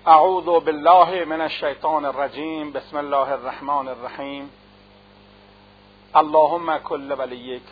اعوذ بالله من الشیطان الرجیم. بسم الله الرحمن الرحیم. اللهم کل ولیک.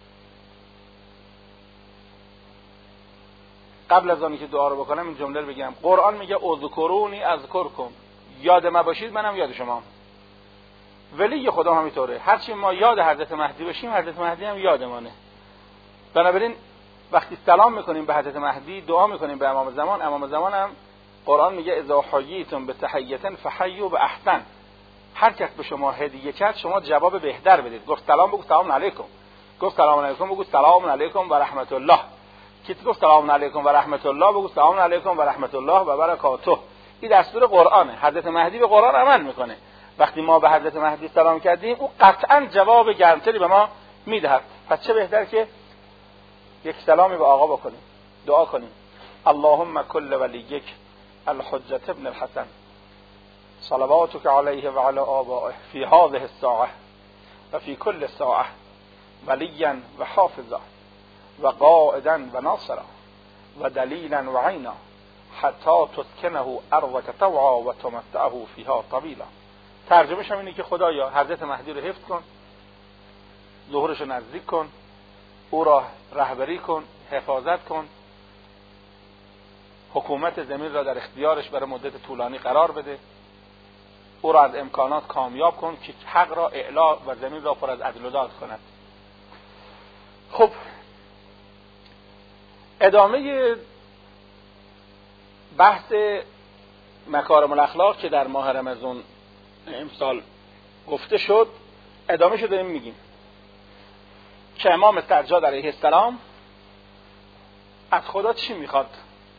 قبل از آنی که دعا رو بکنم این جمله رو بگم. قرآن میگه اذکرونی اذکرکم، یاد ما باشید منم یاد شما. ولی خدا همینطوره، هرچی ما یاد حضرت مهدی باشیم حضرت مهدی هم یادمانه. بنابراین وقتی سلام میکنیم به حضرت مهدی، دعا میکنیم به امام زمان، امام زمان هم قرآن میگه اذا حییتم بتحیة فحیوا باحسن. هر کس به شما هدیه کرد شما جواب بهتر بدید. گفت سلام بگو سلام علیکم، گفت سلام علیکم بگو سلام علیکم و رحمت الله، کسی گفت سلام علیکم و رحمت الله بگو سلام علیکم و رحمت الله و برکاته. این دستور قرآنه. حضرت مهدی به قرآن عمل میکنه. وقتی ما به حضرت مهدی سلام کردیم او قطعا جواب گرمتری به ما میدهد. پس چه بهتر که یک سلامی به آقا بکنیم، دعا کنیم. اللهم کل ولیک الحجة ابن الحسن صلواتك علیه و علی آبائه فی هذه الساعة و فی کل ساعة ولیا و حافظا و قائدا و ناصرا و دلیلا و عینا حتی تسکنه ارضک طوعا و تمتعه فیها طویلا. ترجمهش هم اینه که خدایا حضرت مهدی رو حفظ کن، ظهورش رو نزدیک کن، او را رهبری کن، حفاظت کن، حکومت زمین را در اختیارش برای مدت طولانی قرار بده، او را از امکانات کامیاب کن که حق را اعلا و زمین را پر از عدل و داد کند. خب ادامه بحث مکارم الاخلاق که در ماه رمضان امسال گفته شد، ادامه شد داریم میگیم که امام سجاد علیه السلام از خدا چی میخواد؟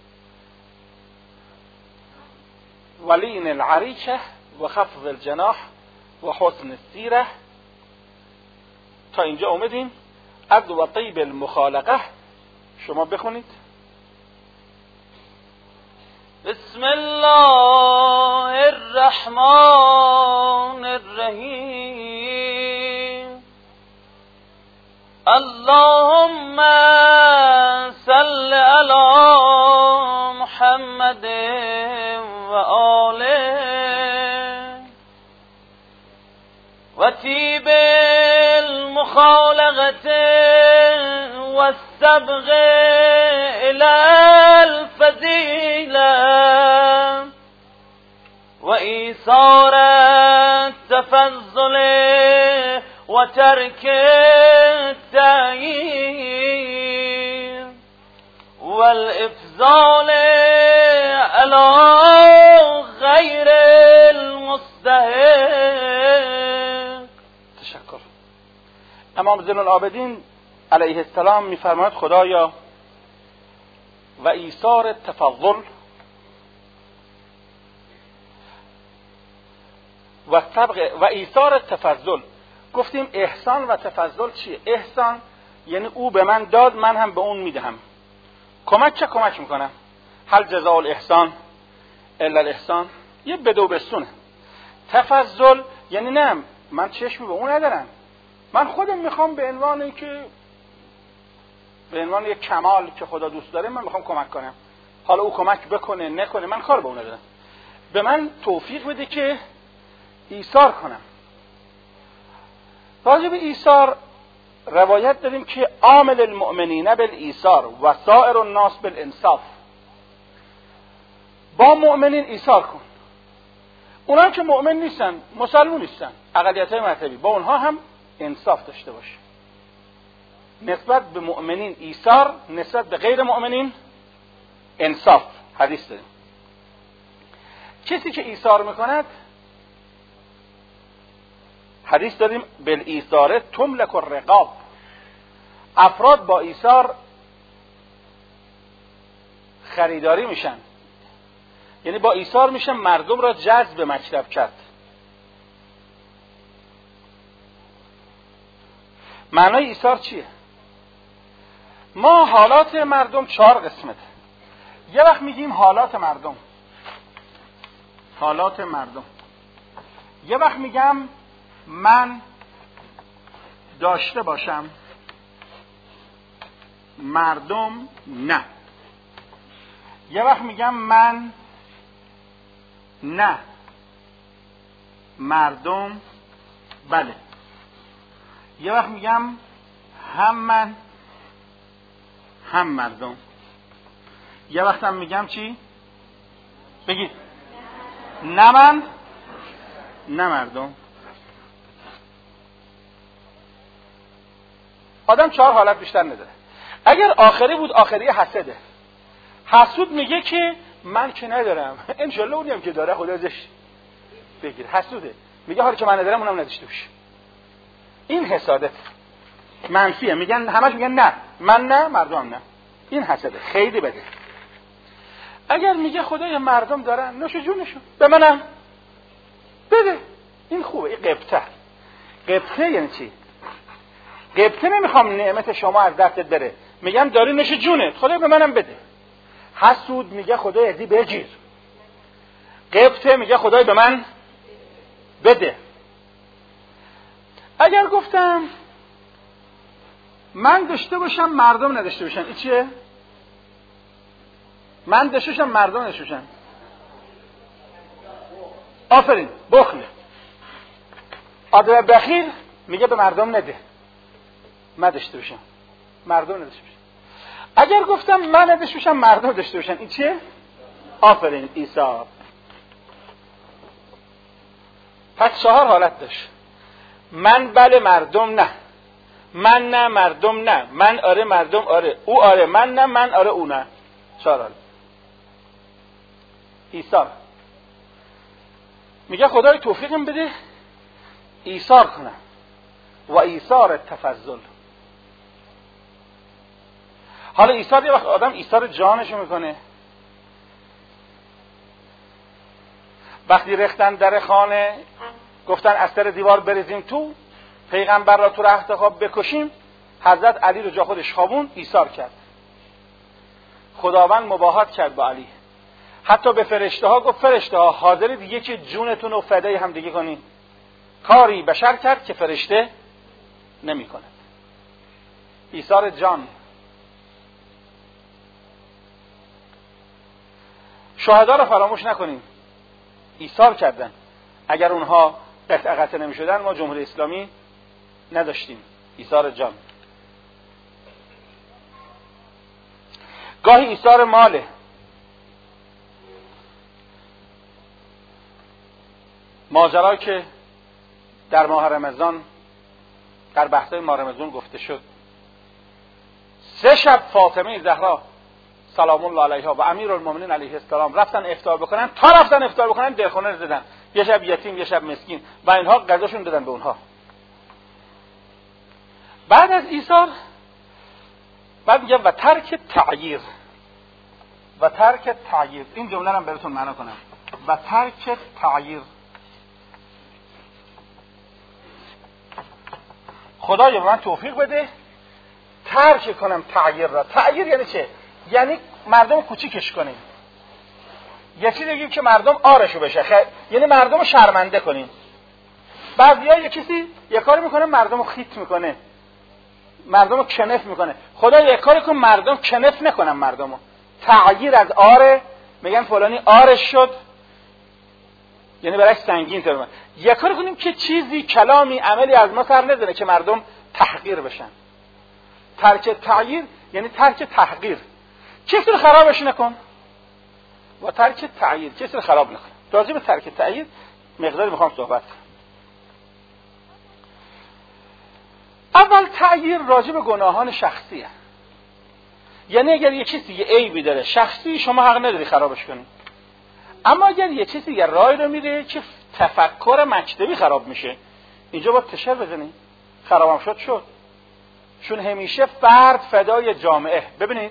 ولین العریشه و خفض الجناح و حسن السیره. تا اینجا اومدیم. عد و طیب المخالقه شما بخونید. بسم الله الرحمن الرحیم. اللهم صل علی محمد و آله و طیب المخالقه و السبغ الى الفضیله و ایثار التفضل و ترک التعیین و الافضال علی غیر المستحق. تشکر. امام زین العابدین علیه السلام میفرماید خدایا و ایثار التفضل و سبق و ایثار التفضل. گفتیم احسان و تفضل چیه؟ احسان یعنی او به من داد من هم به اون میدهم. کمک چه کمک میکنم؟ هل جزاء الاحسان الا الاحسان؟ یه بدو بستونه. تفضل یعنی نه من چشمی به اون ندارم، من خودم میخوام به عنوان یک کمال که خدا دوست داره من میخوام کمک کنم. حالا او کمک بکنه نکنه من کار به اون ندارم. به من توفیق بده که ایثار کنم. راجع به ایثار روایت داریم که عامل المؤمنین بالایثار و سائر الناس بالانصاف. با مؤمنین ایثار کن. اونا که مؤمن نیستن، مسلمون نیستن، اقلیت‌های مذهبی، با اونها هم انصاف داشته باش. نسبت به مؤمنین ایثار، نسبت به غیر مؤمنین انصاف. حدیث داریم کسی که ایثار میکند، حدیث داریم بالایثار تملک الرقاب. افراد با ایثار خریداری میشن، یعنی با ایثار میشن مردم را جذب مطلب کرد. معنای ایثار چیه؟ ما حالات مردم 4 قسمت. یه وقت میگیم حالات مردم، یه وقت میگم من داشته باشم، مردم نه. یه وقت میگم من نه مردم بله. یه وقت میگم هم من هم مردم. یه وقت هم میگم چی؟ بگید نه من نه مردم. آدم 4 حالت بیشتر نداره. اگر آخری بود آخری حسده. حسود میگه که من که ندارم، انشالله اونی هم که داره خدا ازش بگیر. حسوده میگه حالی که من ندارم اونم نداشته باشه. این حسادت منفیه. میگن همش میگن نه من نه مردم نه. این حسده خیلی بده. اگر میگه خدای مردم دارن نوش جونشون به منم بده، این خوبه. این غبطه. غبطه یعنی چی؟ غبطه نمیخوام نعمت شما از دستت بره، میگم داری نوش جونت خدای به منم بده. حسود میگه خدای ازی بگیر. غبطه میگه خدای به من بده. اگر گفتم من داشته باشم مردم نداشته باشن، این چیه؟ من داشته باشم مردم نداشته باشن. آفرین، بخله. آدم بخیل میگه به مردم نده، من داشته باشم مردم نداشته باشن. اگر گفتم من نداشته باشم مردم داشته باشن، این چیه؟ آفرین، ایثار. پس 4 حالت داشت. من بله مردم نه، من نه مردم نه، من آره مردم آره، او آره من نه، من آره او نه. 4 حالت. ایثار. میگه خدای توفیقم بده ایثار کنم. و ایثار تفضل. حالا ایثار یه وقت آدم ایثار جانشو میکنه. وقتی رختن در خانه گفتن از سر دیوار بریزیم تو، پیغمبر را تو رخت خواب بکشیم، حضرت علی رو جا خودش خوابون، ایثار کرد. خداوند مباهات کرد با علی. حتی به فرشته ها گفت فرشته ها حاضرید یکی جونتون رو فدای هم دیگه کنین. کاری بشر کرد که فرشته نمی کند. ایثار جان. شهدا رو فراموش نکنیم، ایثار کردن. اگر اونها قطعه نمی شدن ما جمهوری اسلامی نداشتیم. ایثار جان. گاهی ایثار ماله. ماجرا که در ماه رمضان در بحث‌های ماه رمضان گفته شد، 3 شب فاطمه زهرا سلام الله علیها و امیرالمومنین علیه السلام رفتن افطار بکنن، تا رفتن افطار بکنن دلخونه رو زدن. یه شب یتیم، یه شب مسکین و اینها غذاشون دادن به اونها. بعد از ایثار بعد میگه و ترک تعییر. و ترک تعییر. این جمله رو براتون معنا کنم. و ترک تعییر. خدایا به من توفیق بده ترک کنم تعییر را. تعییر یعنی چه؟ یعنی مردم کوچیکش کنیم. یه چیزی بگیم که مردم آرشو بشه، یعنی مردم رو شرمنده کنیم. بعضیا یه کسی یه کاری میکنه مردم رو خیت میکنه، مردم رو کنف میکنه. خدا یه کاری کن مردم کنف نکنن مردم رو. تعییر از آره، میگن فلانی آرش شد، یعنی برای سنگین تر. یه کاری کنیم که چیزی کلامی عملی از ما سر نزنه که مردم تحقیر بشن. ترک تعییر یعنی ترک تحقیر. کسی رو خرابش نکن. و ترک تعییر کسی رو خراب نکن. راجع به ترک تعییر مقداری میخوام صحبت کنم. اول تعییر راجع به گناهان شخصیه. یعنی اگر یه چیزی یه عیبی داره شخصی، شما حق نداری خرابش کنی. اما اگر یه چیزی یه راه رو میره که تفکر مکتبی خراب میشه، اینجا باید تشر بزنی. خرابم شد شد. چون همیشه فرد فدای جامعه. ببینید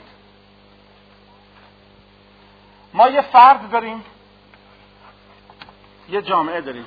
ما یه فرد داریم، یه جامعه داریم.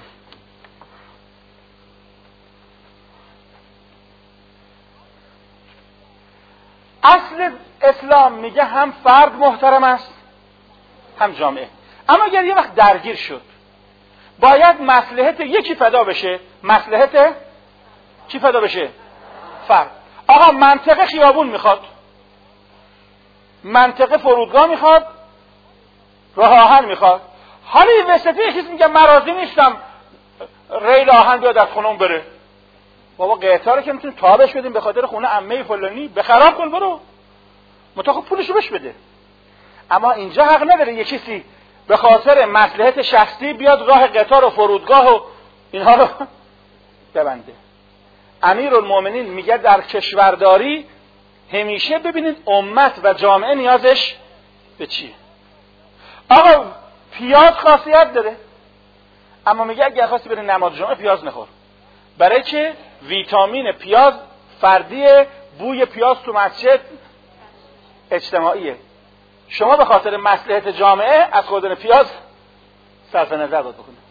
اصل اسلام میگه هم فرد محترم است هم جامعه. اما اگر یه وقت درگیر شد باید مصلحت یکی فدا بشه. مصلحت کی فدا بشه؟ فرد. آقا منطقه خیابون میخواد، منطقه فرودگاه میخواد، راه آهن میخواد. حالا این وسطی یکیش میگه من راضی نیستم ریل آهن بیاد از خونم بره. بابا قطعه رو که میتونیم تابش بدیم به خاطر خونه عمه فلانی، بخراب کن برو، متأخر پولشو بهش بده. اما اینجا حق نداره یه کسی به خاطر مصلحت شخصی بیاد راه قطار و فرودگاه و اینها رو ببنده. امیرالمومنین میگه در کشورداری همیشه ببینید امت و جامعه نیازش به چیه. آقا پیاز خاصیت داره، اما میگه اگه خواستی بری نماز جمعه پیاز نخور، برای که ویتامین پیاز فردیه، بوی پیاز تو مسجد اجتماعیه. شما به خاطر مصلحت جامعه از خوردن پیاز صرف نظر باید بکنید.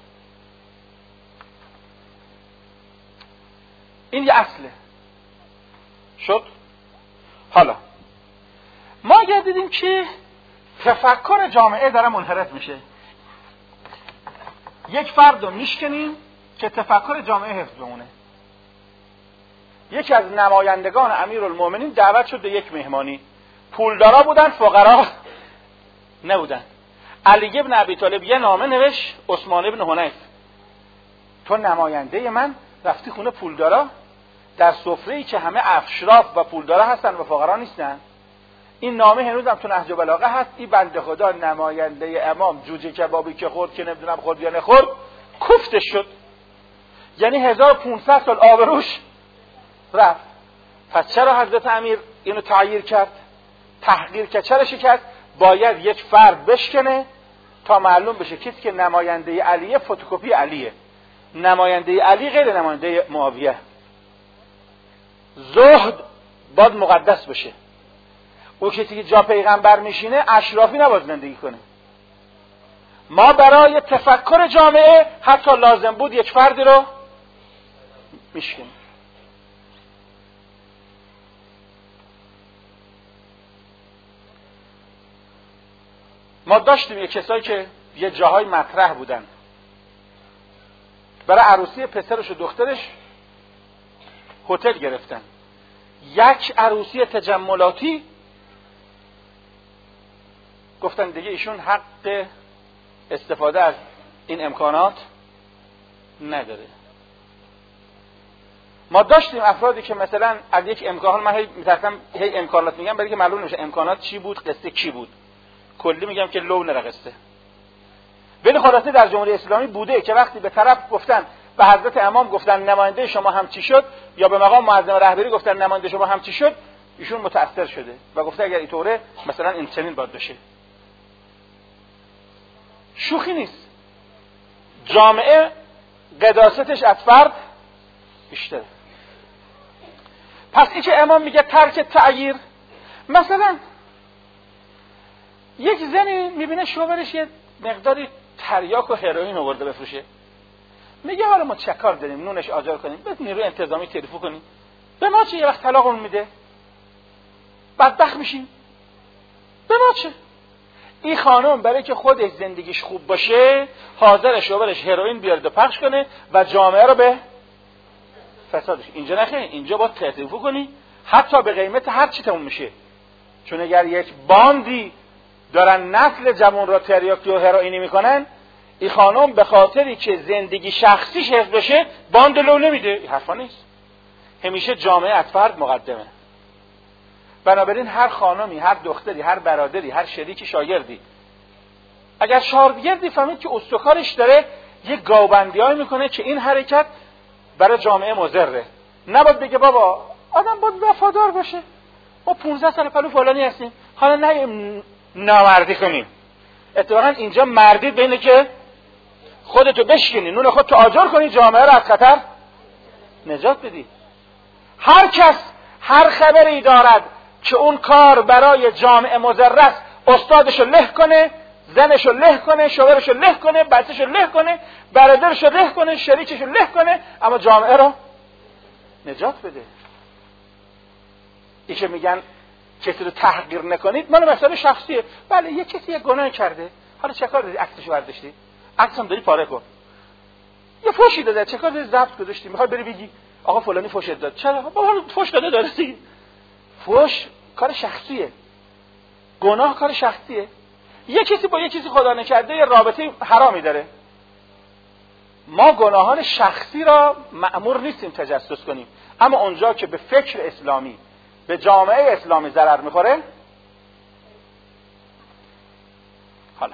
این یه اصله. شد؟ حالا ما اگر دیدیم که تفکر جامعه داره منحرف میشه، یک فرد رو میشکنیم که تفکر جامعه حفظ بمونه. یکی از نمایندگان امیرالمومنین دعوت شد به یک مهمانی، پولدارا بودن، فقرا نبودن. علی ابن ابی طالب یه نامه نوشت عثمان ابن حنیف، تو نماینده من رفتی خونه پولدارا در سفره‌ای که همه افشراف و پولدارا هستن و فقرا نیستن. این نامه هنوزم تو نهج بلاغه هست. این بنده خدا نماینده امام جوجه کبابی که خورد که نمیدونم خورد یا نخورد کوفتش شد، یعنی 1500 سال آبروش رفت. پس چرا حضرت امیر اینو تعییر کرد، تحقیر کرد؟ چرا کرد؟ باید یک فرد بشکنه تا معلوم بشه کسی که نماینده علیه فتوکپی علیه. نماینده علی غیر نماینده معاویه. زهد باید مقدس بشه. او کسی که جا پیغمبر میشینه اشرافی نباید زندگی کنه. ما برای تفکر جامعه حتی لازم بود یک فردی رو میشکنیم. ما داشتیم یک کسایی که یه جاهای مطرح بودن، برای عروسی پسرش و دخترش هتل گرفتن، یک عروسی تجملاتی، گفتن دیگه ایشون حق استفاده از این امکانات نداره. ما داشتیم افرادی که مثلا از یک امکان، من هی امکانات میگم برای که معلوم نشه امکانات چی بود، قصه کی بود، کلی میگم که لو نره قصه. ولی خلاصه در جمهوری اسلامی بوده که وقتی به طرف گفتن، به حضرت امام گفتن نماینده شما هم چی شد، یا به مقام معظم رهبری گفتن نماینده شما هم چی شد، ایشون متأثر شده و گفته اگر اینطوره مثلا این چنین باید بشه. شوخی نیست. جامعه قداستش از فرد بیشتره. پس این که امام میگه ترک تعییر، مثلا یک زنی میبینه شوهرش یه مقداری تریاک و هروئین آورده بفروشه، میگه حالا ما چه کار داریم، نونش آجر کنیم، به نیروی انتظامی تلفن کنیم، به ما چه، یه وقت طلاقمون میده بدبخت میشیم، به ما چه. این خانم برای که خودش زندگیش خوب باشه حاضر شوهرش هروئین بیاره پخش کنه و جامعه رو به فسادش. اینجا نخه، اینجا باید تلفن کنی حتی به قیمت هر چی تموم میشه. چون اگر یک باندی دارن نسل جوان را تریاکی و هروئینی میکنن، این خانم به خاطری که زندگی شخصیش حفظ بشه باند لو نمیده. این حرفا نیست. همیشه جامعه از فرد مقدمه. بنابراین هر خانمی، هر دختری، هر برادری، هر شریکی، شاگردی، اگر شاگردی فهمید که استکارش داره یک گاوبندیایی میکنه که این حرکت برای جامعه مضره، نباید بگه بابا آدم باید وفادار باشه، ما 15 سال پلو فلانی هستیم حالا نه نامردی کنیم. اتفاقا اینجا مردی بینه که خودتو بشکنی، نون خودتو آجر کنی، جامعه رو از خطر نجات بدی. هر کس هر خبری دارد که اون کار برای جامعه مضر است، استادشو له کنه، زنشو له کنه، شوهرشو له کنه، بچه‌شو له کنه، برادرشو له کنه، شریکشو له کنه، اما جامعه رو نجات بده. این که میگن کسی رو تحقیر نکنید، مال مسئله شخصیه. بله یه کسی یه گناه کرده، حالا چه کار داری عکسشو برداشتی؟ عکسم داری پاره کن. یه فوشی داده، چه کار داری ضبط گذاشتی؟ میخوای بری بگی آقا فلانی فوش داد. چرا؟ بابا فوش داده داره. فوش کار شخصیه. گناه کار شخصیه. یه کسی با یه کسی خدا نکرده یه رابطه حرامی داره، ما گناهان شخصی را مأمور نیستیم تجسس کنیم، اما اونجا که به فکر اسلامی، به جامعه اسلامی ضرر میخوره. حالا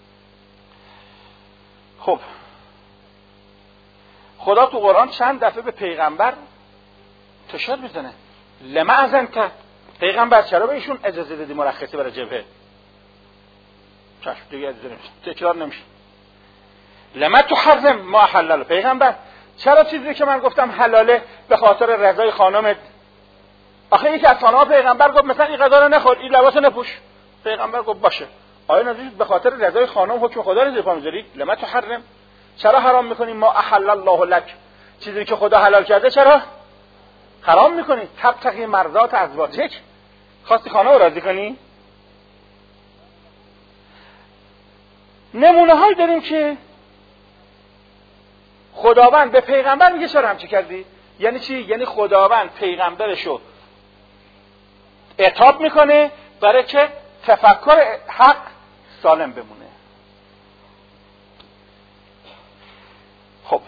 خب خدا تو قرآن چند دفعه به پیغمبر فشار میزنه. لما اذنت، پیغمبر چرا به ایشون اجازه دادی مرخصی برای جبهه؟ چشم دیگه اجازه نمیشه، تکرار نمیشه. لما تحرم ما احلل، پیغمبر چرا چیزی که من گفتم حلاله به خاطر رضای خانمت؟ آخه یکی از خانم‌ها پیغمبر گفت مثلا این غذا رو نخور، این لباس نپوش، پیغمبر گفت باشه. آیا نظیر به خاطر رضای خانم حکم خدا رو زیر پا میذاری؟ لما تحرم، چرا حرام میکنی؟ ما احلل الله لک، چیزی که خدا حلال کرده چرا حرام میکنی؟ تبتغی مرضات ازواجک، خواستی خانم رو راضی کنی؟ نمونه هایی داریم که خداوند به پیغمبر میگه چرا همچی کردی؟ یعنی چی؟ یعنی خداوند پیغمبرشو عتاب میکنه برای که تفکر حق سالم بمونه. خب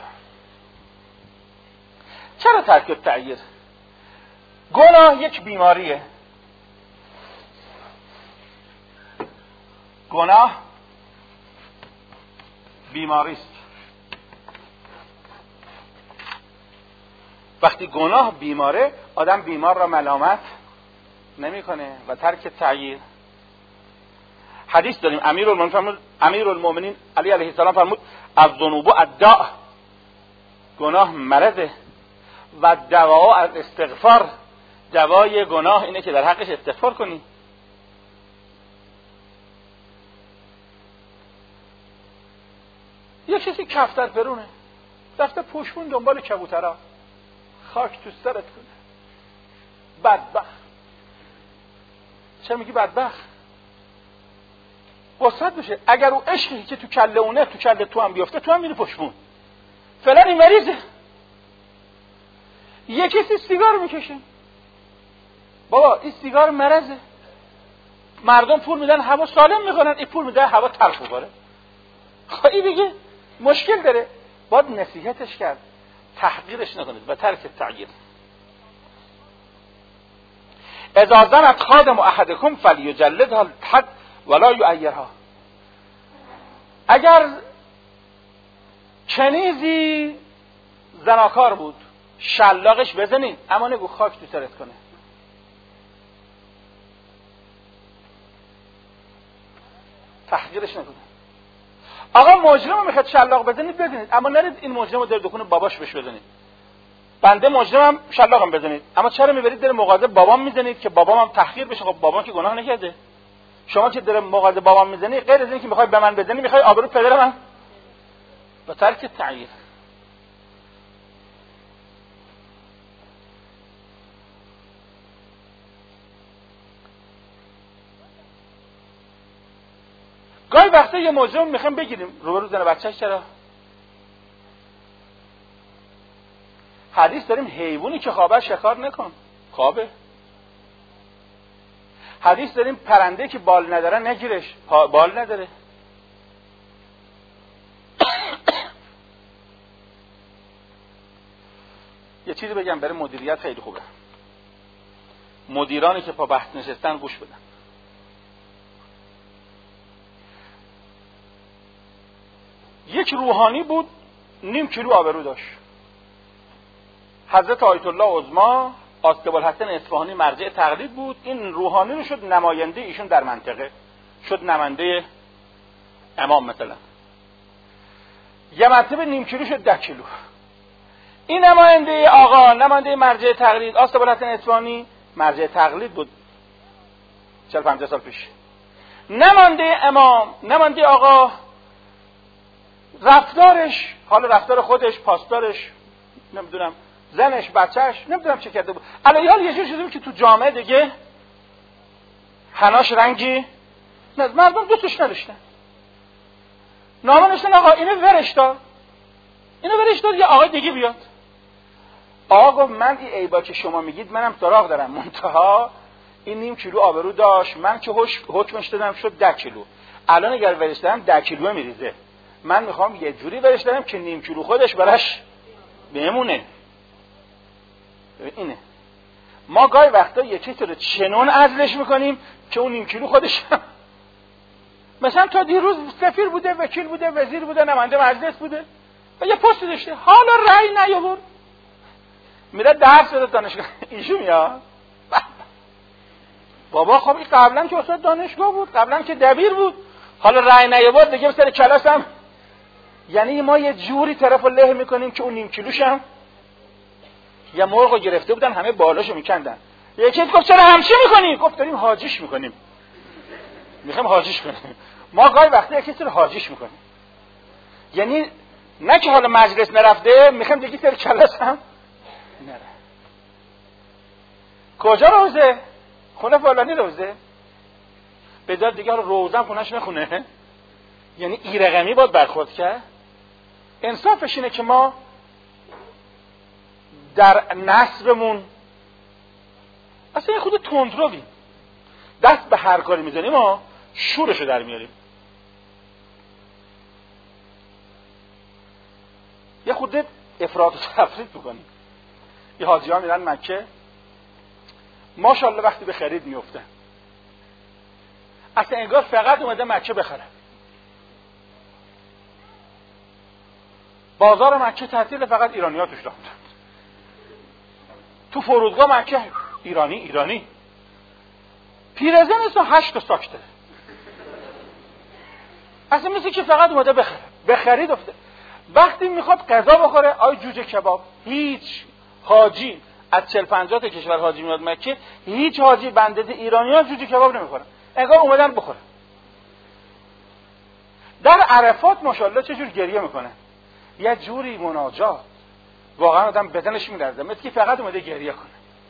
چرا ترک التعییر؟ گناه یک بیماریه. گناه بیماری است. وقتی گناه بیماره، آدم بیمار را ملامت نمیکنه و ترک تعییر. حدیث داریم امیرالمومنین علی علیه السلام فرمود الذنوب الداء، گناه مرضه، و دوا الاستغفار، دوای گناه اینه که در حقش استغفار کنی. یه کسی کفتر پرونه رفته پشمون دنبال کبوترها، خاک تو سرت کنه، بدبخت. چه میگی بدبخت؟ قصد بشه. اگر او عشقی که تو کله اونه تو کله تو هم بیفته، تو هم میری پشمون. فلان این مریضه. یه کسی سیگار میکشه، بابا این سیگار مرضه، مردم پول میدن هوا سالم میکنن، این پول میده هوا تلخ میکنه. خب این دیگه مشکل داره، باید نصیحتش کرد، تحقیرش نکنید و ترک تعییر. اذا زنت خادم احدکم فلیجلدها الحد ولا یعیرها. اگر کنیزی زناکار بود، شلاقش بزنید، اما نگو خاک تو سرت کنه. تحقیرش نکنید. آقا مجرم میخواد شلاق بزنید، بزنید، اما نرید این مجرم رو در دکون باباش بهش بزنید. بنده مجرمم شلاقم بزنید، اما چرا میبرید در مغازه بابام میزنید که بابام هم تحقیر بشه؟ خب بابام که گناه نکرده. شما که در مغازه بابام میزنی، غیر از این که میخوای به من بزنی، میخوای آبرو پدر من. با ترک تعییر. گاهی وقتا یه مجرم میخوایم بگیریم روبرو زن بچه‌ش، چرا؟ حدیث داریم حیوانی که خوابه شکار نکن، خوابه. حدیث داریم پرنده که بال نداره نگیرش، بال نداره. یه چیزی بگم برای مدیریت خیلی خوبه. مدیرانی که پا بحث نشستن گوش بدن. یک روحانی بود، 0.5 کیلو آبرو داشت. حضرت آیت الله عظما آستبالحسن اصفهانی مرجع تقلید بود. این روحانی رو شد نماینده ایشون در منطقه، شد نماینده امام مثلا. یه مرتبه 0.5 کیلو شد 10 کیلو. این نماینده آقا، نماینده مرجع تقلید، آستبالحسن اصفهانی مرجع تقلید بود 40-50 سال پیش. نماینده امام، نماینده آقا، رفتارش، حالا رفتار خودش، پاسدارش، نمیدونم زنش، بچهش، نمیدونم چه کرده بود. علی حال یه جور شده بود که تو جامعه دیگه حناش رنگی نه، مردم دوستش نداشتن. نامه نوشتن آقا اینو ورش دار، اینو ورش دار، یه آقای دیگه بیاد. آقا گفت من این عیبا که شما میگید منم سراغ دارم، منتها این 0.5 کیلو آبرو داشت، من که حکمش دادم شد 10 کیلو. الان اگر ورش دارم 10 کیلو میریزه، من میخوام یه جوری ورش دارم که نیم کیلو خودش براش بمونه. اینه ما گاهی وقتا یه چیزی رو چنون عزلش میکنیم که اون نیم کیلو خودش مثلا تا دیروز سفیر بوده، وکیل بوده، وزیر بوده، نماینده مجلس بوده و یه پست داشته، حالا رأی نیاورد، میره درس بده دانشگاه ایشون میاد بابا خب این قبلا که استاد دانشگاه بود، قبلا که دبیر بود، حالا رأی نیاورد دیگه به سر کلاس هم. یعنی ما یه جوری طرفو له میکنیم که اون نیم کیلوش هم یه مرغو گرفته بودن همه بالاشو میکندن. یکی گفت چرا همچی میکنی؟ گفت داریم حاجیش میکنیم، میخوایم حاجیش کنیم. ما گاهی وقتی یکی سر حاجیش میکنیم، یعنی نه که حالا مجلس نرفته میخوایم دیگه سر کلاس هم نره. کجا روزه؟ خونه فلانی روزه؟ به جای دیگه روزه هم خونهش نخونه. یعنی ای رقمی باید برخورد کرد. انصافش اینه که ما در نسبمون اصلا یه خود تندرویم، دست به هر کاری میزنیم ما شورشو در میاریم. یه خود افراط و تفریط میکنیم. یه حاجی ها میرن مکه، ماشاءالله وقتی به خرید میفته اصلا انگار فقط اومده مکه بخره. بازار مکه تعطیل، فقط ایرانی ها توش دارن. تو فرودگاه مکه ایرانی پیرزن اصلا 8 ساک داره، اصلا مثل که فقط اومده بخره. به خرید افته. وقتی میخواد غذا بخوره، آی جوجه کباب، هیچ حاجی از 40-50 تا کشور حاجی میاد مکه، هیچ حاجی بنده ایرانی ها جوجه کباب نمیخورن، انگار اومدن بخوره. در عرفات ماشاءالله چه جور گریه میکنه، یه جوری مناجات، واقعا آدم بدنش میلرزه، مثل که فقط اومده گریه کنه.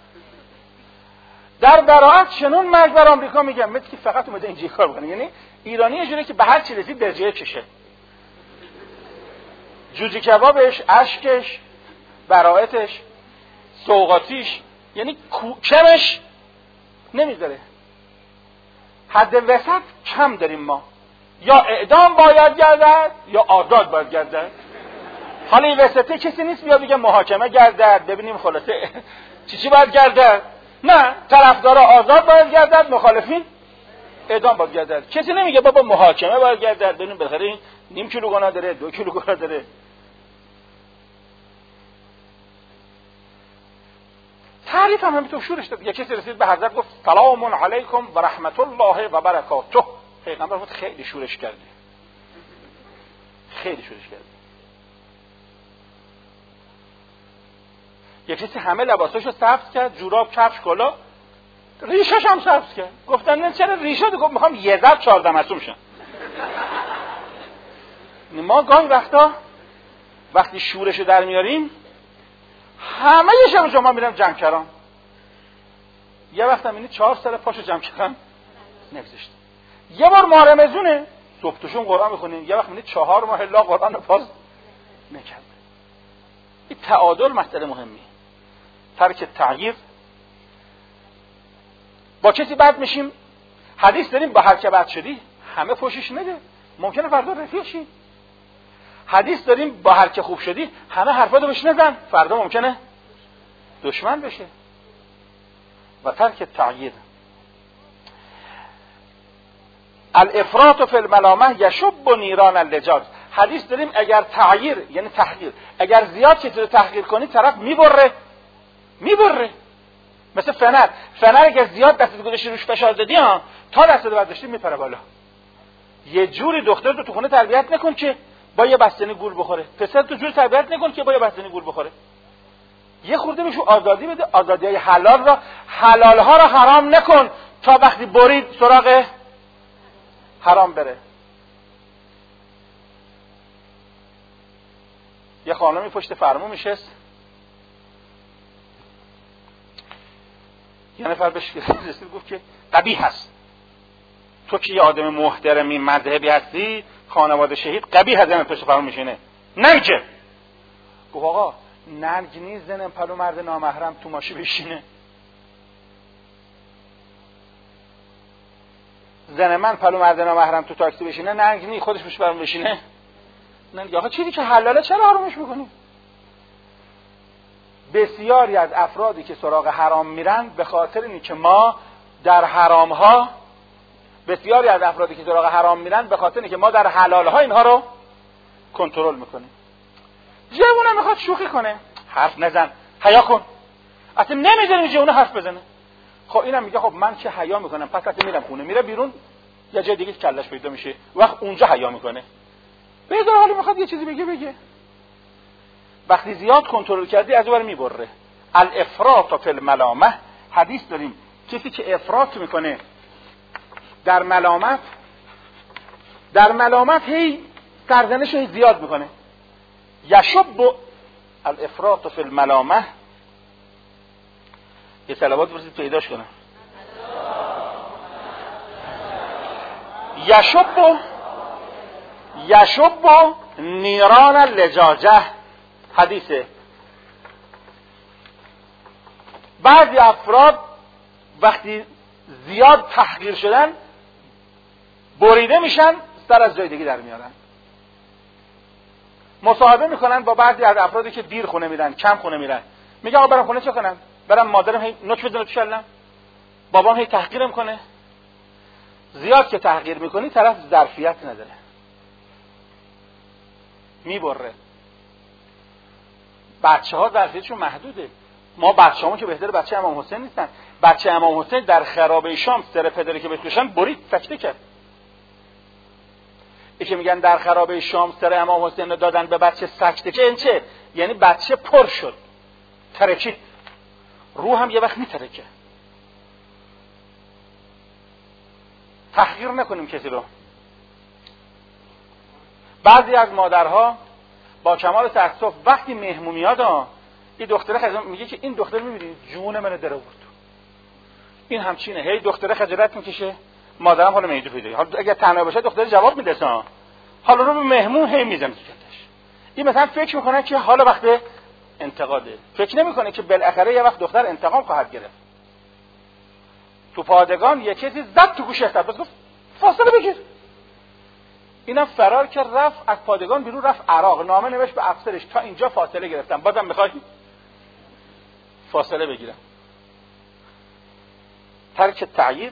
در براعت چنون مرگ بر آمریکا میگم، مثل که فقط اومده اینجوری کار بکنه. یعنی ایرانی یه جوری که به هر چی رسید درجه کشه، جوجه کبابش، اشکش، براعتش، سوغاتیش، یعنی کمش نمیذاره. حد وسط کم داریم ما، یا اعدام باید گردد یا آزاد باید گردد. حالا این وسطه کسی نیست بیا بگه محاکمه گردد ببینیم خلاصه چی باید گردد. نه، طرفدارا آزاد باید گردد، مخالفین اعدام باید گردد. کسی نمیگه بابا محاکمه باید گردد ببینیم بالاخره این نیم کیلو گناه داره، 2 کیلو گناه داره. تعریف هم همینطور شورش داد. یه کسی رسید به حضرت گفت سلام علیکم و رحمت الله و برکاته. پیغمبر گفت خیلی شورش کردی، خیلی شورش کردی. یه کسی همه لباساشو سبز کرد، جوراب، کفش، کلا، ریشاش هم سبز کرد. گفتن نه چرا ریشات؟ گفت میخوام یه ضرب 14 معصوم شم. ما گاهی وقتی شورشو در میاریم همه یه شب جمعه میرم جمع کردم. یه وقت هم اینی 4 سال پاشو جمع کردم نگذاشت. یه بار ماه رمضونه صبح توشون قرآن میخونیم، یه وقت اینی 4 ماه الا قرآن رو باز نکرد. این تعادل مسئله مهمی. ترک تغییر. با کسی بد میشیم، حدیث داریم با هر که بد شدی همه پشتش نده، ممکنه فردا رفیق شی. حدیث داریم با هر که خوب شدی همه حرفاتو بهش نزن، فردا ممکنه دشمن بشه. و ترک تغییر. الافراط فی الملامه یشب نیران اللجاج. حدیث داریم اگر تغییر یعنی تحقیر، اگر زیاد چیزی رو تحقیر کنی طرف میبره. مثل فنر اگر زیاد دستت گذاشتی روش فشار دادی تا دستت برداشتی میپره بالا. یه جوری دختر تو خونه تربیت نکن که با یه بستنی گول بخوره، پسر تو جوری تربیت نکن که با یه بستنی گول بخوره. یه خورده بهشون آزادی بده، آزادی‌های حلال را، حلال‌ها را حرام نکن تا وقتی برید سراغ حرام بره. یه خانمی پشت فرمون میشست، یه نفر بهش رسید گفت که قبیح هست، تو که یه آدم محترمی مذهبی هستی، خانواده شهید، قبیح هست زن پشت فرمون میشینه، ننگه. گفت آقا ننگ نیست زن پلو مرد نامحرم تو ماشی بشینه. زن من پلو مرد نامحرم تو تاکسی بشینه نه خودش میشه برام بشینه، نه دیگه. آخه چیزی که حلاله چرا حرامش میکنی؟ بسیاری از افرادی که سراغ حرام میرن به خاطر اینه که ما در حرامها، بسیاری از افرادی که سراغ حرام میرن به خاطر اینه که ما در حلالها اینها رو کنترل میکنیم. جوونه میخواد شوخی کنه، حرف نزن، حیا کن، اصلا نمیذاریم جوونه حرف بزنه. خب اینم میگه خب من که حیا میکنم، پس اصلا میرم خونه، میره بیرون یه جای دیگه کلش پیدا میشه، وقت اونجا حیا میکنه. بذار حالا میخواد یه چیزی بگه. وقتی زیاد کنترل کردی از اون میبره. الافراط فی الملامه، حدیث داریم کسی که افراط میکنه در ملامت هی سرزنش هی زیاد میکنه. یشب الافراط فی الملامه، یه صلوات برسید پیداش کنم. یشب نیران اللجاجه، حدیثه. بعضی افراد وقتی زیاد تحقیر شدن بریده میشن، سر از جای دیگه در میارن. مصاحبه میکنن با بعضی از افرادی که دیر خونه میرن، کم خونه میرن، میگه آقا برم خونه چه کنم؟ برم مادرم هی نوک بزنه تو شلم، بابام هی تحقیرم کنه. زیاد که تحقیر میکنی طرف ظرفیت نداره، میبره. بچه ها ظرفیتشون محدوده. ما بچه‌هامون که بهتر بچه امام حسین نیستن. بچه امام حسین در خرابه شام سر پدری که بهش برید سکته کرد. این که میگن در خرابه شام سر امام حسین رو دادن به بچه سکته کرد، این چه؟ یعنی بچه پر شد، ترکید. روح هم یه وقت میترکه. تحقیر نکنیم کسی رو. بعضی از مادرها با کمال تأسف وقتی مهمون میاد، این دختره خجالت میگه که این دختر میبینید جون منو در آورد، این همچینه، هی دختره خجالت میکشه، مادرم حالا میدو پیدا. حالا اگه تنها باشه دختره جواب میده، حالا رو به مهمون هی میزنه تو کتش. این مثلا فکر میکنه که حالا وقت انتقاده، فکر نمیکنه که بالاخره یه وقت دختر انتقام خواهد گرفت. تو پادگان یکی چیزی زد تو گوش استاد، بس گفت فاصله بگیر. اینم فرار کرد، رفت از پادگان بیرون، رفت عراق، نامه نوشت به افسرش تا اینجا فاصله گرفتم، بازم میخوای فاصله بگیرم. ترک تعییر.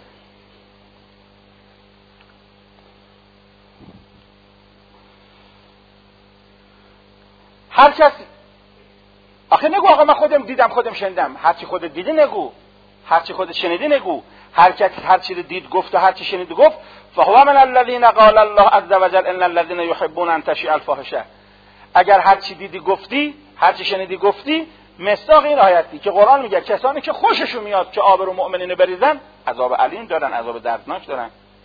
هر کس آخه نگو آقا من خودم دیدم خودم شنیدم، هرچی خودت دیدی نگو، هرچی خودت شنیدی نگو. هر کس هرچی رو دید گفت و هرچی شنید گفت. فهو من الذین قال الله عز وجل ان الذين يحبون ان تشیع الفاحشه. اگر هرچی دیدی گفتی، هرچی شنیدی گفتی، مصداق این آیاتی که قرآن میگه کسانی که خوششون میاد که آبرو مؤمنین بریزن عذاب علیم دارن، عذاب دردناک دارن.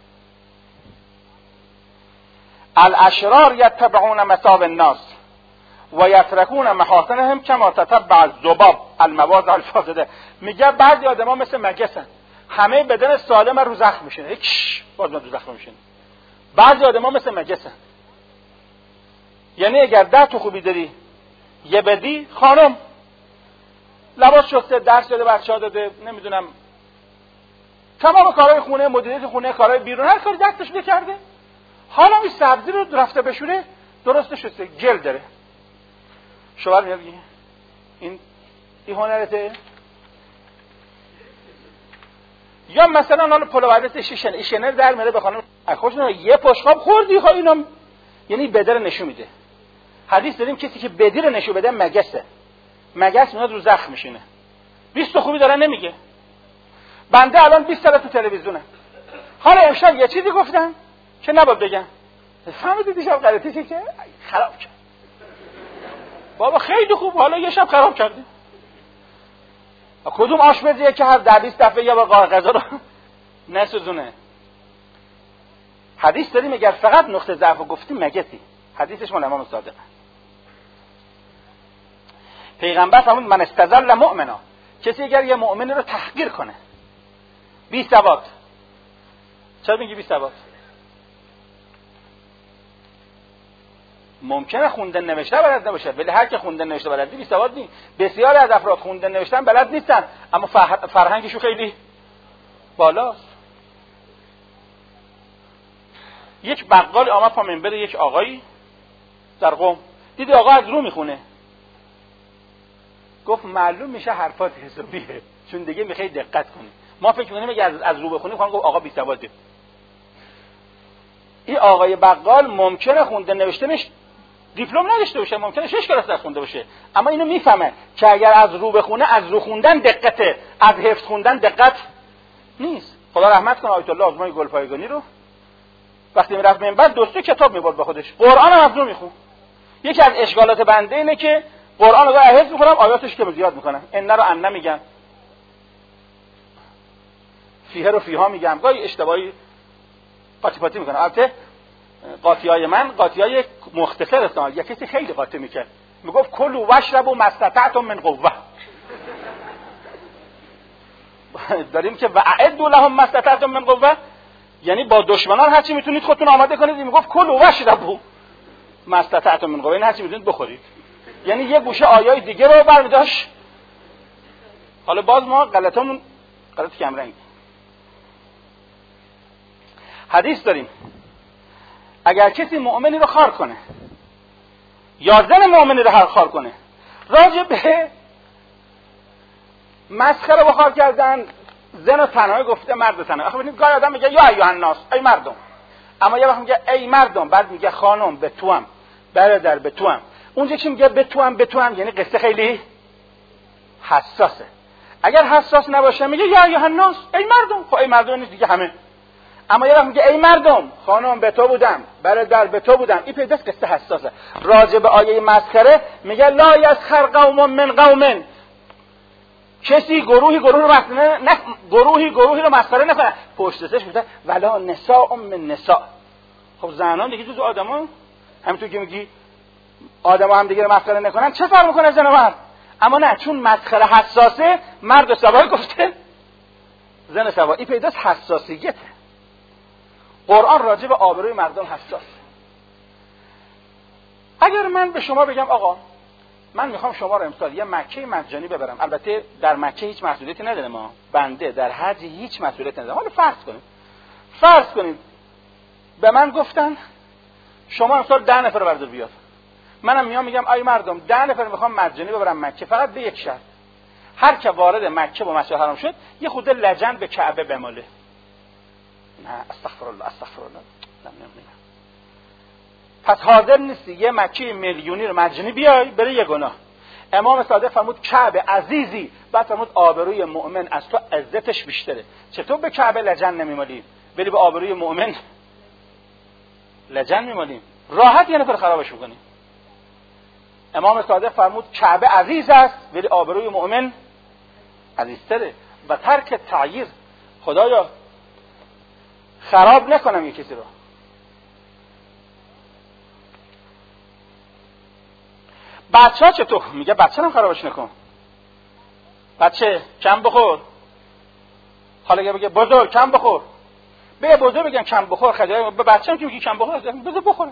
الاشرار یتبعون مثاب الناس و یترکون محاسنهم کما تتبع الذباب المواد الفاسده. میگه بعضی آدما مثل مگسن، همه بدن سالم رو زخم میشن، هیچ باز رو زخم میشن. بعضی آدما مثل مگسن، یعنی اگر 10 تا خوبی داری یه بدی، خانم لباس شسته، درس داده، بچه‌ها داده، نمیدونم تمام کارهای خونه، مدیریت خونه، کارهای بیرون، هر کاری دستش کرده. حالا این سبزی رو رفته بشوره، درست شسته، گل داره. شوهر میاد میگه این هنرته. یا مثلا حالا پلو بعدش شنر در میره به خانم خوشم یه پشقاب خوردی، خب اینا یعنی بدر نشون میده. حدیث داریم کسی که بدر نشون بده مگسه، مگس میاد رو زخم میشینه. 20 تا خوبی داره نمیگه. بنده الان 20 سال تو تلویزیونه، حالا امشب یه چیزی گفتم که نباید بگم، فهمیدی دیشب غلطیه که خراب کرد. بابا خیلی خوب، حالا یه شب خراب کردی. کدوم آشپزیه که هر 10-20 دفعه یه بار غذا رو نسوزونه؟ حدیث داریم اگر فقط نقطه ضعف گفتی مگسی. حدیثش مال امام صادق. پیغمبر فرمود من استذل مؤمنا، کسی اگر یه مؤمن رو تحقیر کنه، بی سواد. چرا میگی بی سواد؟ ممکنه خوندن نوشته بلد نباشه، ولی هر که خوندن نوشته بلده بی سواد نیست. بسیاری از افراد خوندن نوشتن بلد نیستن، اما فرهنگشون خیلی بالاست. یک بقالی آمد پا منبر یک آقایی در قم، دید آقا از رو میخونه، گفت معلوم میشه حرفات حسابیه، چون دیگه میخوای دقت کنی. ما فکر می‌کنیم اگه از رو بخونیم خواهم گفت آقا بی سواده. این آقای بقال ممکنه خونده نوشتنش دیپلم نداشته باشه، ممکنه 6 کلاس درس خونده باشه، اما اینو میفهمه که اگر از رو بخونه از رو خوندن دقته، از حفظ خوندن دقت نیست. خدا رحمت کنه آیت الله آزمای گلپایگانی رو، وقتی میرفت منبر 2 کتاب میبرد با خودش، قرآن هم از رو میخون. یکی از اشکالات بنده اینه که قرآن رو حفظ میکنم، آیاتش که زیاد میکنم، ان رو ان میگم، فیه رو فیها میگم، گاهی اشتباهی قاطی پاتی میکنم. البته قاطیای من قاطیای مختصر استعمال، یک کسی خیلی قاطی میکرد، میگفت کلوا واشربوا ما استطعتم من قوه. داریم که واعدوا لهم ما استطعتم من قوه، یعنی با دشمنان هر چی میتونید خودتون آماده کنید. میگفت کلوا واشربوا ما استطعتم من قوه، یعنی هر چی میتونید بخورید. یعنی یه گوشه آیای دیگه رو برمی‌داشت. حالا باز ما غلطمون غلط کم رنگ. حدیث داریم اگر کسی مؤمنی رو خار کنه یا زن مؤمنی رو خار کنه، راجع به مسخره و خار کردن زن و تنهایی گفته مرد و تنهایی. آخه ببینید گاهی آدم میگه یا ایها الناس، ای مردم، اما یه وقت میگه ای مردم، بعد میگه خانم به توام، برادر به توام. اونجا که میگه به توام یعنی قصه خیلی حساسه. اگر حساس نباشه میگه یا ایها الناس، ای مردم. خب ای مردم نیست دیگه همه. اما یه وقت میگه ای مردم، خانم به تو بودم، برادر به تو بودم، این پیداست قصه حساسه. راجع به آیه مسخره میگه لا یسخر قوم من قوم، کسی گروهی رو مسخره نکنه. پشت سرش میگه ولا نساء من نساء. خب زنان دیگه جزو آدما، همونطور که میگی آدما هم دیگه رو مسخره نکنن، چه فرق میکنه زن و مرد؟ اما نه، چون مسخره حساسه، مرد سوای گفته زن سوای. این پیداست حساسیته. قرآن راجع به آبروی مردم حساس. اگر من به شما بگم آقا من میخوام شما رو امسال یه مکه مجانی ببرم، البته در مکه هیچ مسئولیتی نداره، ما بنده در حج هیچ مسئولیتی نداره. حالا فرض کنیم به من گفتن شما امسال 10 نفر رو بردار بیار، منم میام میگم ای مردم 10 نفر میخوام مجانی ببرم مکه، فقط به یک شرط، هر که وارد مکه و مسجد حرام شد یه خود لجن به کعبه بماله. نه استغفر الله نمیگم. پس حاضر نیستی یه مکه میلیونی رو مجانی بیای بره یه گناه. امام صادق فرمود کعبه عزیزی، بعد فرمود آبروی مؤمن از تو عزتش بیشتره. چطور به کعبه لجن نمیمالی بری به آبروی مؤمن لجن میمالیم؟ راحت یه نفر خرابش میکنیم. امام صادق فرمود کعبه عزیز است ولی آبروی مؤمن عزیزتره. و ترک تعییر، خدایا خراب نکنم یک کسی رو. بچه ها چطور؟ میگه بچه هم خرابش نکن، بچه کم بخور. حالا اگه بگه بزرگ کم بخور، به بزرگ بگن کم بخور، خجالت به بچه هم که میگه کم بخور بذار بخوره.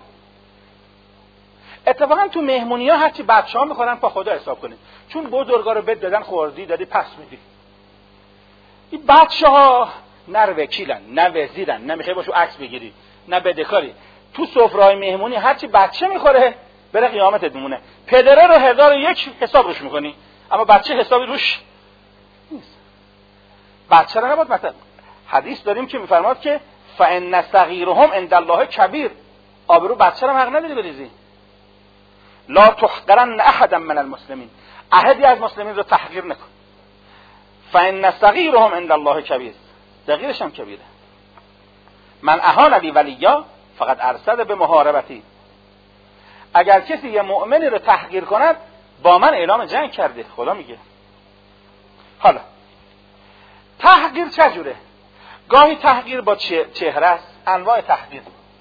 اتفاقا تو مهمونی ها هرچی بچه ها میخورن پا خدا حساب کنید، چون بزرگا رو بد دادن خوردی دادی پس میدی. این بچه ها نه وکیلن نه وزیرن نه میخوای باشو عکس بگیری نه بدهکاری. تو سفره‌های مهمونی هرچی بچه میخوره بره قیامتت میمونه. پدره رو 1001 حساب روش میکنی اما بچه حسابی روش نیست. بچه رو نباید مثلا حدیث داریم که میفرماد که فان صغیرهم عند الله کبیر، آبرو بچه رو حق نداری بریزی. لا تحقرن احدا من المسلمین، احدی از مسلمین رو تحقیر نکن. فان صغیرهم عند الله کبیر، صغیرش هم کبیره. من اهان لی ولیا فقط ارصد به محاربتی، اگر کسی یه مؤمنی رو تحقیر کند با من اعلام جنگ کرده، خدا میگه. حالا تحقیر چجوره؟ گاهی تحقیر با چهره است. انواع تحقیر،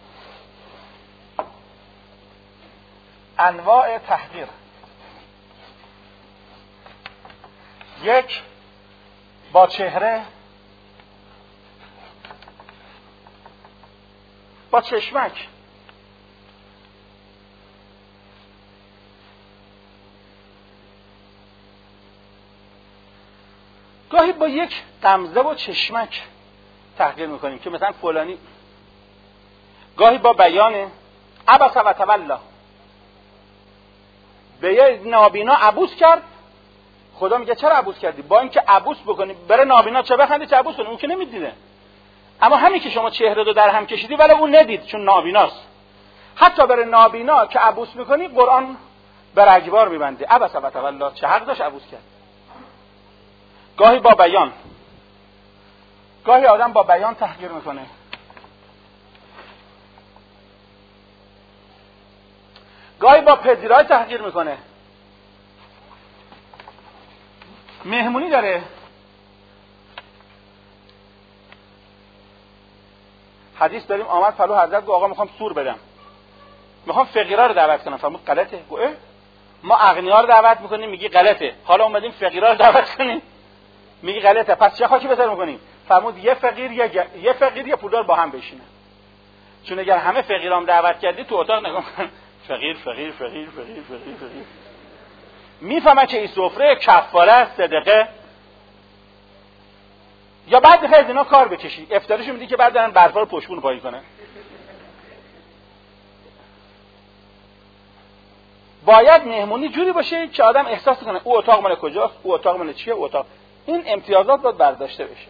انواع تحقیر: یک با چهره، با چشمک. گاهی با یک غمزه و چشمک تحقیر میکنیم که مثلا فلانی گاهی با بیان عبس و تولا، به یه نابینا عبوس کرد. خدا میگه چرا عبوس کردی؟ با اینکه عبوس بکنی بره نابینا چه بخنده چه عبوس کنی، اون که نمیدیده. اما همین که شما چهره رو در هم کشیدی ولی اون ندید چون نابیناست. حتی بره نابینا که عبوس میکنی قرآن بر اجبار میبنده. عبس و تولا، چه حق داشت عبوس کرد؟ گاهی با بیان، گاهی آدم با بیان تحقیر میکنه. گاهی با پذیرای تحقیر میکنه. مهمونی داره، حدیث داریم آمد پلو حضرت گفت آقا میخوام سور بدم، میخوام فقیرا رو دعوت کنم. فرمود غلطه. گفت ما اغنیا رو دعوت میکنیم میگی غلطه، حالا اومدیم فقیرا رو دعوت کنیم میگی غلطه، پس چه خاکی بسر میکنیم؟ فرمود یه فقیر یه پولدار با هم بشینن. چون اگر همه فقیرام دعوت کردی تو اتاق نگاه کن فقیر فقیر فقیر فقیر فقیر فقیر، میفهمن که این سفره کفاره صدقه. یا بعد میخوای از اینا کار بکشی، افطاریشو میدی که بعد دارن برفا رو پشتبون پایی کنن. باید مهمونی جوری باشه که آدم احساس کنه او اتاق مال کجاست، او اتاق مال چیه، او اتاق. این امتیازات باید برداشته بشه.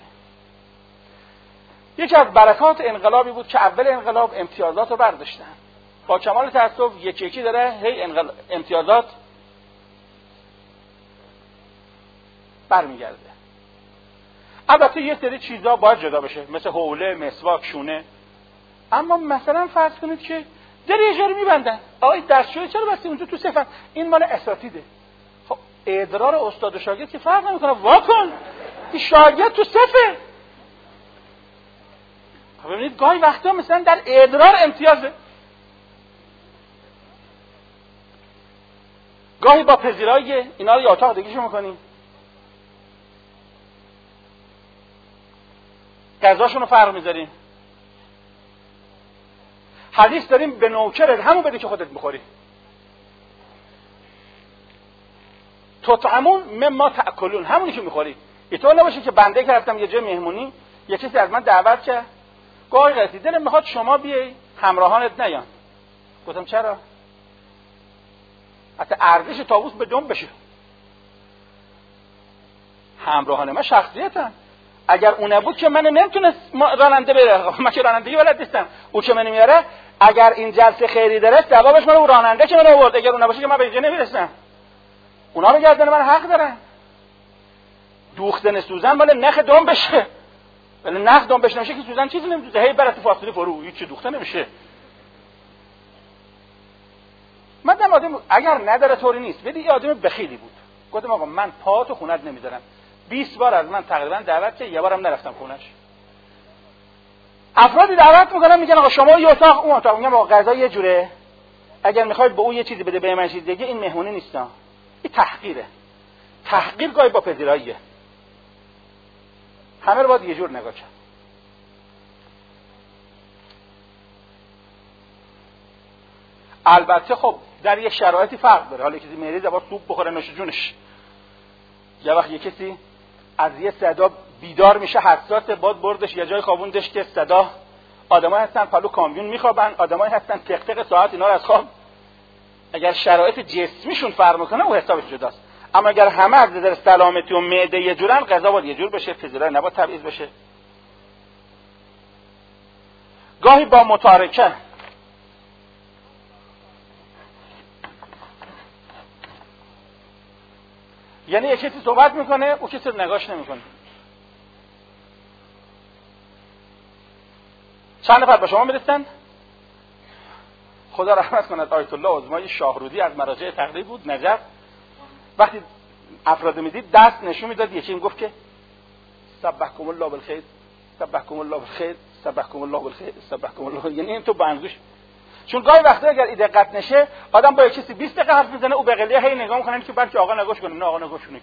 یکی از برکات انقلابی بود که اول انقلاب امتیازات رو برداشتن. با کمال تأسف یکی یکی داره هی امتیازات برمیگرده. البته یه سری چیزا باید جدا بشه، مثل حوله، مسواک، شونه. اما مثلا فرض کنید که در یه جایی میبندن، آقای دستشویی چرا بستی اونجا تو صفن؟ این مال اساتیده. خب ادرار استاد و شاگرد که فرق نمیکنه، واکن این شاگرد تو صفه. خب ببینید گاهی وقتا مثلا در ادرار امتیازه. گاهی با پذیرایی اینا رو یا اتاق دیگه‌شو میکنیم، غذاشون رو فرق میذاریم. حدیث داریم به نوکرت همون بده که خودت میخوری. تطعمون مما تأکلون، همونی که میخوری. اینطور نباشه که بنده که رفتم یه جای مهمونی یه کسی از من دعوت کرد، گاهی قصدی دلم میخواد شما بیای همراهانت نیان. گفتم چرا؟ حتی ارزش طاووس به دم بشه. همراهان من شخصیتن. اگر اون نبود که من نمیتونست راننده بره، من که رانندگی بلد نیستم. او که من میاره اگر این جلسه خیری داره ثوابش من اون راننده که من آورد، اگر اون نباشه که من به اینجا نمیرسم. اونا به گردن من حق دارن. دوختن سوزن مال نخ دم بشه. ولی نخ دم بشه نمیشه که سوزن چیزی نمیدوزه، هی برات فاصله فرو هیچ دوخته نمیشه. من آدم اگر نداره طوری نیست. بدی آدم بخیلی بود. گفتم آقا من پا تو خونت نمیذارم. 20 بار از من تقریبا دعوت که یه بارم نرفتم خونش. افرادی دعوت میکنن میگن آقا شما یه اتاق اون اتاق، میگم آقا غذا یه جوره، اگر میخواید به اون یه چیزی بده به من چیز دیگه این مهمونی نیستا. این تحقیره. تحقیر گاهی با پذیراییه. همه رو باید یه جور نگاه کرد. البته خب در یه شرایطی فرق داره. حالا کسی مریضه با سوپ بخوره نوش جونش. یه وقت یه کسی از یه صدا بیدار میشه، حساس، باد بردش یه جای خوابوندش که صدا، آدمایی هستن پلو کامیون میخوابن، آدمایی هستن تق تق ساعت اینا رو از خواب. اگر شرایط جسمیشون فرق میکنه اون حسابش جداست. اما اگر همه از نظر سلامتی و معده یه جورن، غذا باید یه جور بشه، پذیرایی نباید تبعیض بشه. گاهی با متارکه، یعنی یک کسی صحبت میکنه او کسی رو نگاش نمیکنه. چند نفر به شما میرسن؟ خدا رحمت کند آیت الله عظمای شاهرودی از مراجع تقریب بود نجف. وقتی افراد میدید دست نشون میداد، یکی میگفت که سبحکم الله بالخیر، سبحکم الله بالخیر، سبحکم الله بالخیر، سبحکم الله، یعنی این تو بنگوش. چون گاهی وقتا اگر این دقت نشه آدم با کسی 20 دقیقه حرف میزنه او بغلیه هی نگاه میکنه که بلکه آقا نگاش کنه، نه آقا نگاش کنه.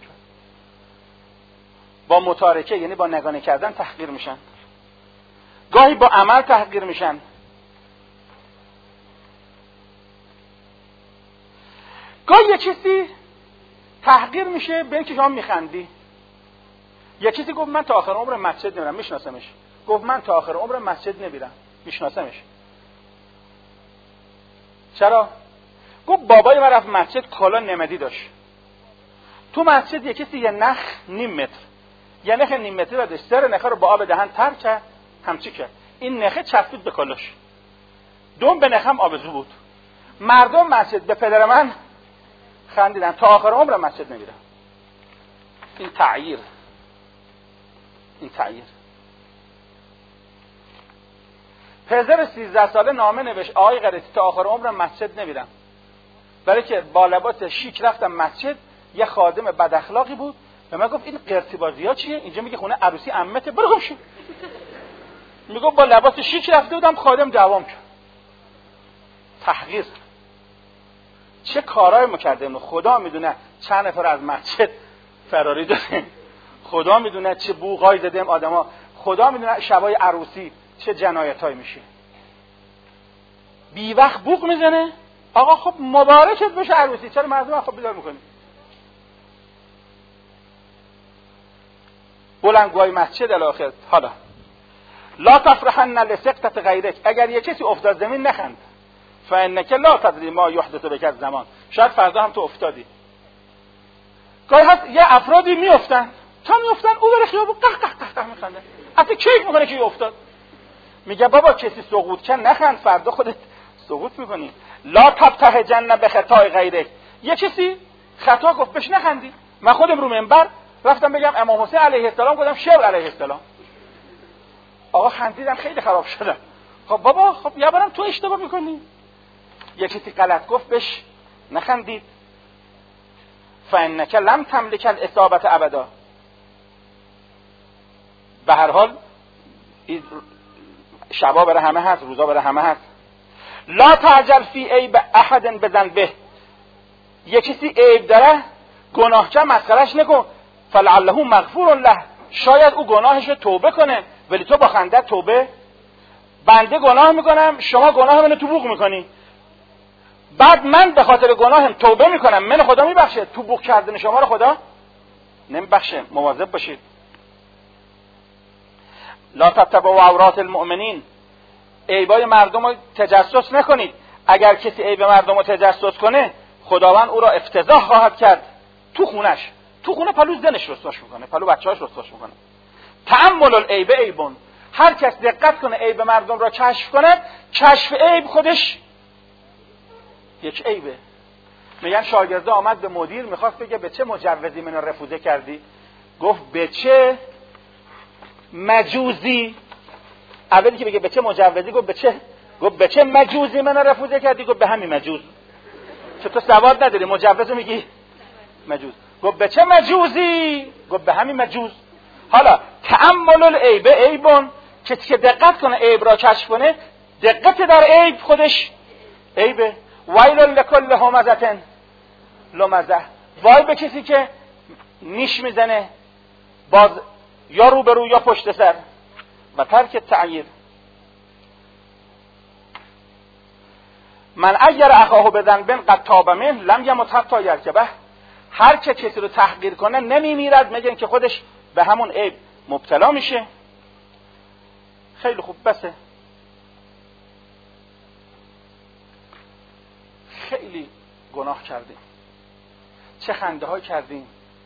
با متارکه یعنی با نگاه کردن تحقیر میشن. گاهی با عمل تحقیر میشن. گاهی یه چیزی تحقیر میشه به اینکه شما میخندی. یه چیزی گفت من تا آخر عمر مسجد نمیرم، میشناسمش. گفت من تا آخر عمر مسجد نمیرم، میشناسمش. چرا؟ گفت بابای من رفت مسجد، کالا نمدی داشت. تو مسجد یه کسی یه نخ نیم متر، یه نخ نیم متری رو داشت، سر نخه رو با آب دهن تر کرد، همچی کرد، این نخه چسبید به کالاش، دوم به نخم آبزو بود. مردم مسجد به پدر من خندیدن، تا آخر عمرم مسجد نمیرم. این تعییر، این تعییر. پدر 13 ساله نامه نوشت آقای قریطی تا آخر عمرم مسجد نمیرم، برای که با لباس شیک رفتم مسجد. یه خادم بد اخلاقی بود به من گفت این قرتی بازی‌ها چیه؟ اینجا میگه خونه عروسی عمته، برو گم شو. میگه با لباس شیک رفته بودم، خادم دعوام کرد. تحقیر. چه کارایی ما کردیم؟ خدا میدونه چند نفر از مسجد فراری دادیم، خدا میدونه چه بوقای زدیم آدما، خدا میدونه شبای عروسی چه جنایتایی میشه. بی وقت بوق میزنه. آقا خب مبارکت بشه عروسی، چرا مردم خب بیدار میکنی؟ بلندگوهای مسجد الاخر. حالا لا تفرحن لسقطت غیرک، اگر یک کسی افتاد زمین نخند، فانک لا تدری ما یحدث بک الزمان، شاید فردا هم تو افتادی. گاهی هست یه افرادی میافتن، تا میافتن او بره خیابون قه میخنده، اصلا کیک میکنه که افتاد. میگه بابا کسی سقوط کن نخند، فردا خودت سقوط میکنی. لا تبتهجن بخطای غیرک، یه کسی خطا گفت بهش نخندی. من خودم رو منبر رفتم بگم امام حسین علیه السلام، گفتم شعر علیه السلام، آقا خندیدن، خیلی خراب شدن. خب بابا خب یه بارم تو اشتباه میکنی. یه کسی غلط گفت بهش نخندید. فانک لم تملک الاصابه ابدا. به هر حال شبا برای همه هست، روزا برای همه هست. لا تعجل فی عیب احد بذنبه، یه کسی عیب داره گناهکار مسخرهش نکن. فلعله مغفور له، شاید او گناهش رو توبه کنه، ولی تو با خنده توبه. بنده گناه میکنم، شما گناه منو تو بوق میکنی، بعد من به خاطر گناهم توبه میکنم، من خدا میبخشه، تو بوق کردن شما رو خدا نمیبخشه. مواظب باشید. لا تتبعوا عورات المؤمنین، عیبای مردم رو تجسس نکنید. اگر کسی عیب مردم رو تجسس کنه، خداوند او را افتضاح خواهد کرد تو خونش. تو خونه پلو زنش رسواش میکنه، پلو بچه‌هاش رسواش میکنه. تأمل العیب عیبون، هر کس دقت کنه عیب مردم را کشف کنه، کشف عیب خودش یک عیبه. میگن شاگرده آمد به مدیر میخواست بگه به چه مجوزی منو رفوزه کردی؟ گفت به چه مجوزی. اولی که بگه به چه مجوزی، گفت به چه مجوزی منو رفوزه کردی؟ گفت به همین مجوز. چطور سواد نداری مجوزو میگی مجوز؟ گفت به چه مجوزی؟ گفت به همین مجوز. حالا تأمل العیب عیبون، کسی که دقت کنه عیب را کشف کنه، دقت در عیب خودش عیبه. ویل لکل همزه لمزه، وای به کسی که نیش میزنه باز یا رو به رو یا پشت سر. و ترک تعییر. من اگر اخاه بذنب قد تاب منه لم یمت حتی یرکبه، هر که کسی رو تحقیر کنه نمیمیرد مگر اینکه خودش به همون عیب مبتلا میشه. خیلی خوب، بسه. خیلی گناه کردیم، چه خنده های کردیم.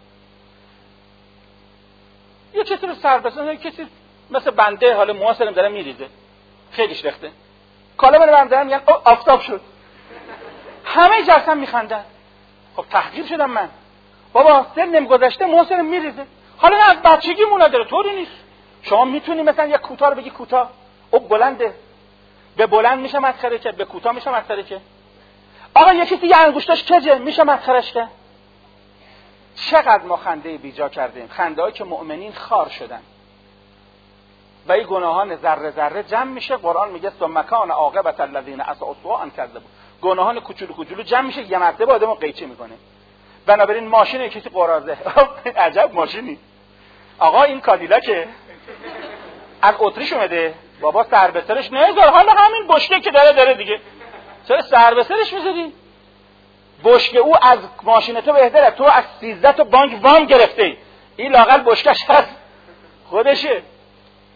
یه کسی رو سر بزنه، یه کسی مثل بنده حالا مواسرم داره میریزه، خیلیش رخته، کالا منو برم دارم میگن آفتاب شد، همه جلسه میخندن. خب تحقیر شدم من. بابا سنم گذشته، مواسرم میریزه. حالا نه از بچگی مونا داره، طوری نیست. شما میتونی مثلا یک کوتاه رو بگی کوتاه، او بلنده، به بلند میشه مسخره کرد، به کوتاه میشه مسخره کرد. آقا یکی دیگه انگشتاش کجه، میشه مسخرهش کرد. چقدر ما خنده بیجا کردیم، خنده‌ای که مؤمنین خار شدن. و این گناهان ذره ذره جمع میشه. قرآن میگه ثم کان عاقبة الذین اساءوا سوءا کذبوا، گناهان کوچولو کوچولو جمع میشه، یه مرتبه آدمو قیچی میکنه. بنابراین ماشین کسی قرازه، عجب ماشینی. آقا این کادیلاکه از اتریش اومده، بابا سر به سرش نذار، حالا همین بشکه که داره دیگه، چرا سر به سرش میذاری؟ بشکه او از ماشین تو بهتره، تو از 13 تا بانک وام گرفته، این لااقل بشکش هست خودشه.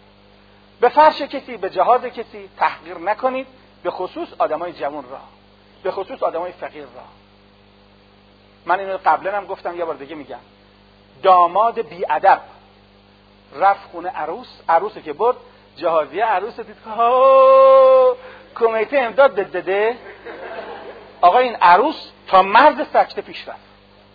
به فرش کسی، به جهاز کسی تحقیر نکنید، به خصوص آدمای جوان را. به خصوص آدمای فقیر را. من اینو قبلا هم گفتم، یه بار دیگه میگم. داماد بی‌ادب رفت خونه عروسی که برد جهازیه عروس دید که کمیته امداد داده. آقا این عروس تا مرز سکته پیش رفت.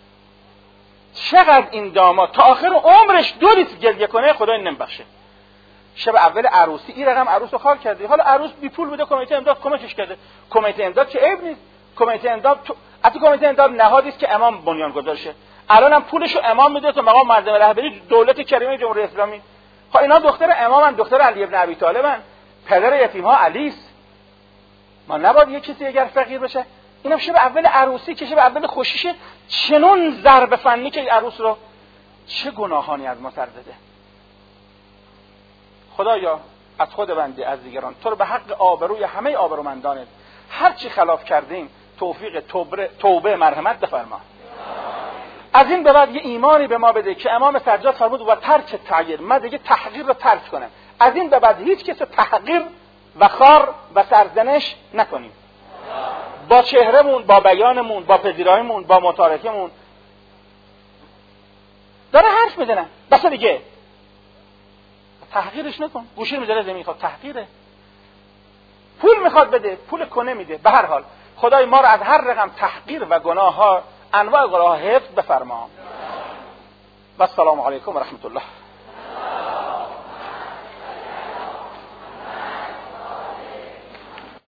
چقدر این داماد تا آخر عمرش 2 لیتر گریه کنه خدا نمیبخشه. شب اول عروسی این رقم عروس رو خال کرده، حالا عروس بی پول بوده، کمیته امداد کمکش کرده. کمیته امداد که عیب نیست، کمیته امداد حتی کمیته امداد نهادی است که امام بنیان گذاشته. الانم پولشو امام میده تا مقام معظم رهبری دولت کریمه جمهوری اسلامی. خب اینا دختر امامن، دختر علی ابن ابی طالبن، پدر یتیم ها علی است. ما نباید یه کسی اگر فقیر بشه اینم شب اول عروسی که شب اول خوشیشه چنون ضرب فنی که عروس رو چه گناهانی از ما سر زده. خدایا از خود بنده از دیگران تو رو به حق آبروی همه آبرومندانت هر چی خلاف کردیم توفیق توبه مرحمت بفرما. از این به بعد یه ایمانی به ما بده که امام سجاد فرمود و ترک تغییر، من دیگه تحقیر رو ترک کنم. از این به بعد هیچ کس تحقیر و خار و سرزنش نکنیم. با چهرهمون، با بیانمون، با پذیراییمون، با متارکمون داره حرف میزنه، بس دیگه تحقیرش نکن. گوشی میذاره زمین، میخواد تحقیره. پول میخواد بده، پول کنه میده. به هر حال خدای ما رو از هر رقم تحقیر و گناه ها، انواع گناه ها حفظ بفرما. و السلام علیکم و رحمت الله.